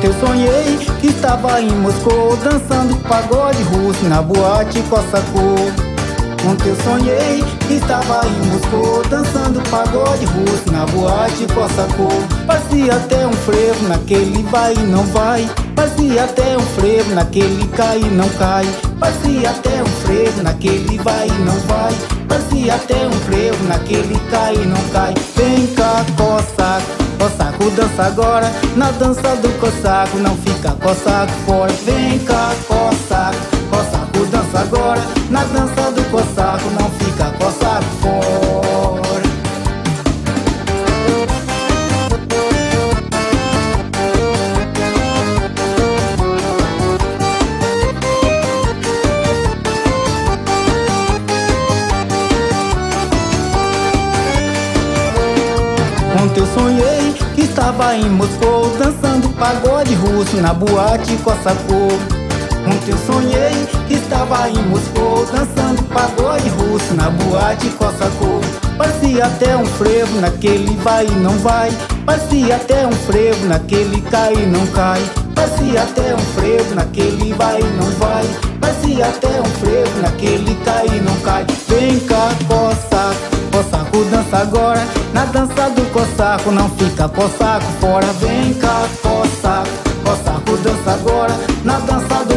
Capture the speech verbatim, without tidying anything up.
Ontem eu sonhei que estava em Moscou, dançando pagode russo na boate Cossacô. Ontem eu sonhei que estava em Moscou, dançando pagode russo na boate Cossacô. Parecia até um frevo naquele vai e não vai, parecia até um frevo naquele cai e não cai, parecia até um frevo naquele vai e não vai, parecia até um frevo naquele cai e não cai. Vem cá, Cossaco, Cossaco dança agora, na dança do Cossaco, não fica Cossaco fora. Vem cá, Cossaco, Cossaco dança agora, na dança do Cossaco, não fica Cossaco fora. Ontem eu sonhei que estava em Moscou, dançando pagode russo na boate Cossacô. Ontem eu sonhei que estava em Moscou, dançando pagode russo na boate Cossacô. Parecia até um frevo naquele vai e não vai, parecia até um frevo naquele cai e não cai, parecia até um frevo naquele vai e não vai, parecia até um frevo naquele cai e não cai. Vem cá, Cossaco, Cossaco dança agora, na dança do Cossaco, não fica Cossaco fora. Vem cá, Cossaco, Cossaco dança agora, na dança do